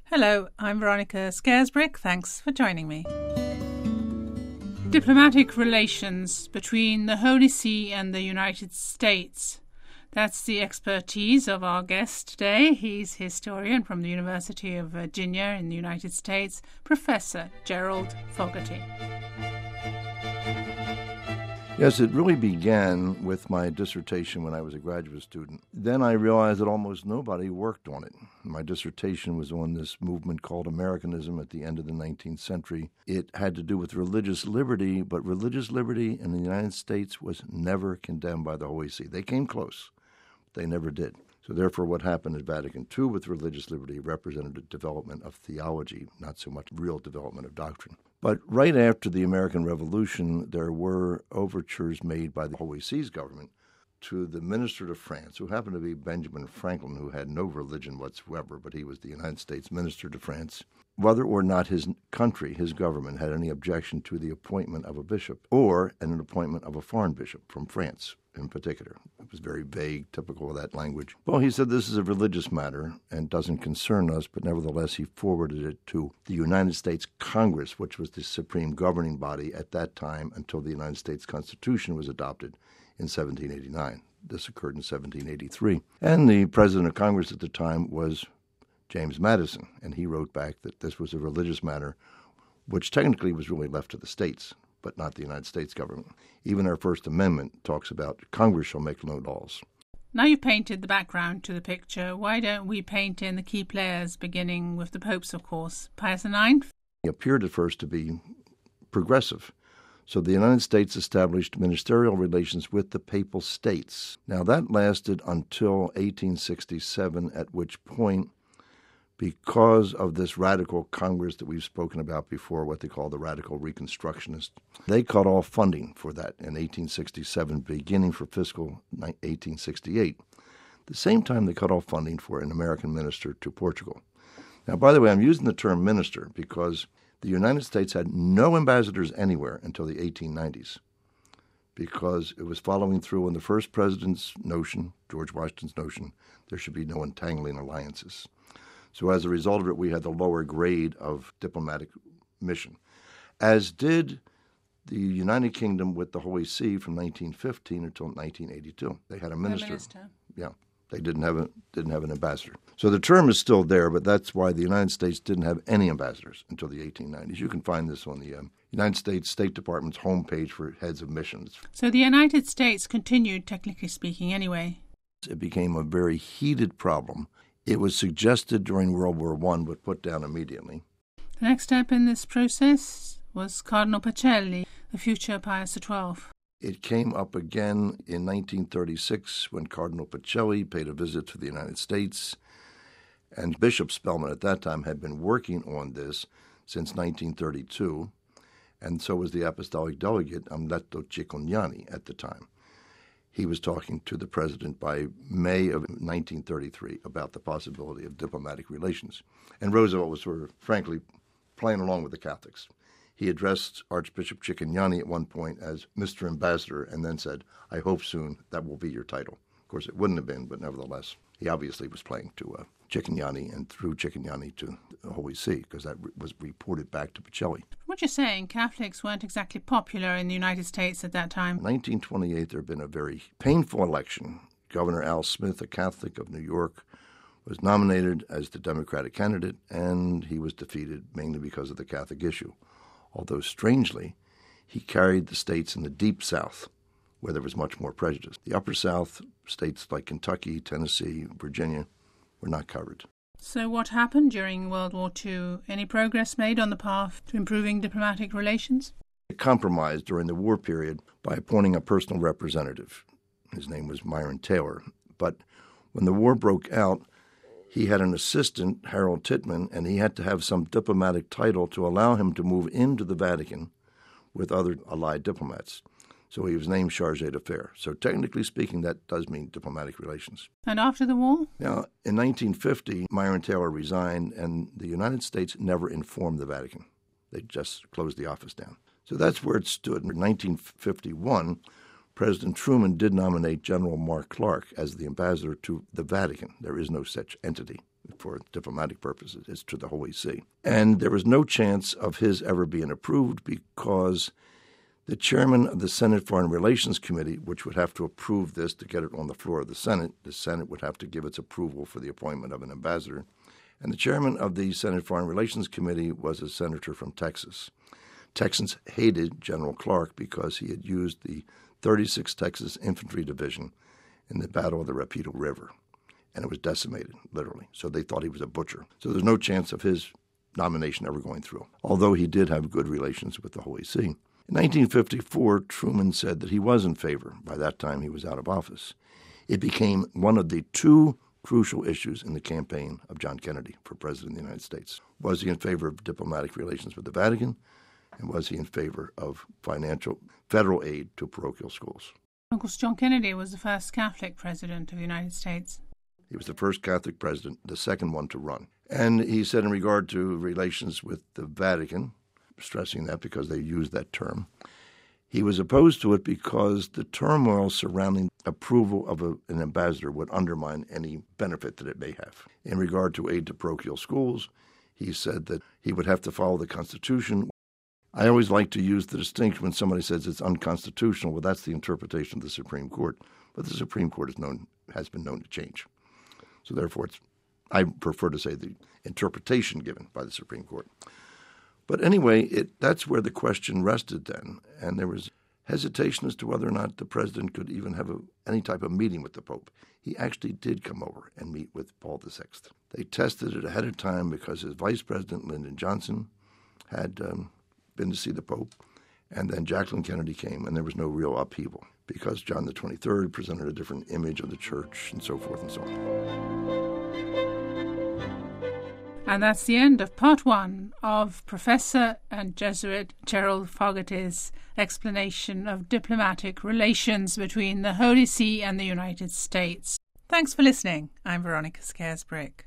Hello, I'm Veronica Scaresbrick. Thanks for joining me. Diplomatic relations between the Holy See and the United States. That's the expertise of our guest today. He's historian from the University of Virginia in the United States, Professor Gerald Fogarty. Yes, it really began with my dissertation when I was a graduate student. Then I realized that almost nobody worked on it. My dissertation was on this movement called Americanism at the end of the 19th century. It had to do with religious liberty, but religious liberty in the United States was never condemned by the Holy See. They came close. They never did. So therefore, what happened at Vatican II with religious liberty represented a development of theology, not so much real development of doctrine. But right after the American Revolution, there were overtures made by the Holy See's government to the minister to France, who happened to be Benjamin Franklin, who had no religion whatsoever, but he was the United States minister to France, whether or not his country, his government, had any objection to the appointment of a bishop or an appointment of a foreign bishop from France in particular. It was very vague, typical of that language. Well, he said this is a religious matter and doesn't concern us, but nevertheless he forwarded it to the United States Congress, which was the supreme governing body at that time until the United States Constitution was adopted in 1789. This occurred in 1783. And the president of Congress at the time was James Madison, and he wrote back that this was a religious matter, which technically was really left to the states, but not the United States government. Even our First Amendment talks about Congress shall make no laws. Now you've painted the background to the picture. Why don't we paint in the key players, beginning with the popes, of course? Pius IX? He appeared at first to be progressive. So the United States established ministerial relations with the papal states. Now that lasted until 1867, at which point, because of this radical Congress that we've spoken about before, what they call the radical Reconstructionists, they cut off funding for that in 1867, beginning for fiscal 1868. The same time they cut off funding for an American minister to Portugal. Now, by the way, I'm using the term minister because the United States had no ambassadors anywhere until the 1890s, because it was following through on the first president's notion, George Washington's notion, there should be no entangling alliances. So as a result of it, we had the lower grade of diplomatic mission, as did the United Kingdom with the Holy See from 1915 until 1982. They had a minister. Yeah, they didn't have an ambassador. So the term is still there, but that's why the United States didn't have any ambassadors until the 1890s. You can find this on the United States State Department's homepage for heads of missions. So the United States continued, technically speaking, anyway. It became a very heated problem. It was suggested during World War I, but put down immediately. The next step in this process was Cardinal Pacelli, the future Pius XII. It came up again in 1936 when Cardinal Pacelli paid a visit to the United States, and Bishop Spellman at that time had been working on this since 1932, and so was the apostolic delegate Amleto Cicognani at the time. He was talking to the president by May of 1933 about the possibility of diplomatic relations. And Roosevelt was sort of, frankly, playing along with the Catholics. He addressed Archbishop Cicognani at one point as Mr. Ambassador and then said, I hope soon that will be your title. Of course, it wouldn't have been, but nevertheless, he obviously was playing to Cicognani and through Cicognani to the Holy See, because that was reported back to Pacelli. What you're saying, Catholics weren't exactly popular in the United States at that time. In 1928, there had been a very painful election. Governor Al Smith, a Catholic of New York, was nominated as the Democratic candidate, and he was defeated mainly because of the Catholic issue. Although, strangely, he carried the states in the Deep South, where there was much more prejudice. The Upper South, states like Kentucky, Tennessee, Virginia, were not covered. So what happened during World War II? Any progress made on the path to improving diplomatic relations? It compromised during the war period by appointing a personal representative. His name was Myron Taylor. But when the war broke out, he had an assistant, Harold Tittman, and he had to have some diplomatic title to allow him to move into the Vatican with other allied diplomats. So he was named Charge d'Affaires. So technically speaking, that does mean diplomatic relations. And after the war? Now, in 1950, Myron Taylor resigned, and the United States never informed the Vatican. They just closed the office down. So that's where it stood. In 1951, President Truman did nominate General Mark Clark as the ambassador to the Vatican. There is no such entity. for diplomatic purposes. It's to the Holy See. And there was no chance of his ever being approved because the chairman of the Senate Foreign Relations Committee, which would have to approve this to get it on the floor of the Senate would have to give its approval for the appointment of an ambassador. And the chairman of the Senate Foreign Relations Committee was a senator from Texas. Texans hated General Clark because he had used the 36th Texas Infantry Division in the Battle of the Rapido River, and it was decimated, literally. So they thought he was a butcher. So there's no chance of his nomination ever going through, although he did have good relations with the Holy See. In 1954, Truman said that he was in favor. By that time, he was out of office. It became one of the two crucial issues in the campaign of John Kennedy for President of the United States. Was he in favor of diplomatic relations with the Vatican? And was he in favor of federal aid to parochial schools? Of course, John Kennedy was the first Catholic president of the United States. He was the first Catholic president, the second one to run. And he said in regard to relations with the Vatican, stressing that because they used that term, he was opposed to it because the turmoil surrounding approval of an ambassador would undermine any benefit that it may have. In regard to aid to parochial schools, he said that he would have to follow the Constitution. I always like to use the distinction when somebody says it's unconstitutional. Well, that's the interpretation of the Supreme Court. But the Supreme Court has been known to change. So therefore, I prefer to say the interpretation given by the Supreme Court. But anyway, that's where the question rested then. And there was hesitation as to whether or not the president could even have any type of meeting with the Pope. He actually did come over and meet with Paul VI. They tested it ahead of time because his vice president, Lyndon Johnson, had been to see the Pope. And then Jacqueline Kennedy came, and there was no real upheaval because John the 23rd presented a different image of the church and so forth and so on. And that's the end of part one of Professor and Jesuit Gerald Fogarty's explanation of diplomatic relations between the Holy See and the United States. Thanks for listening. I'm Veronica Scaresbrick.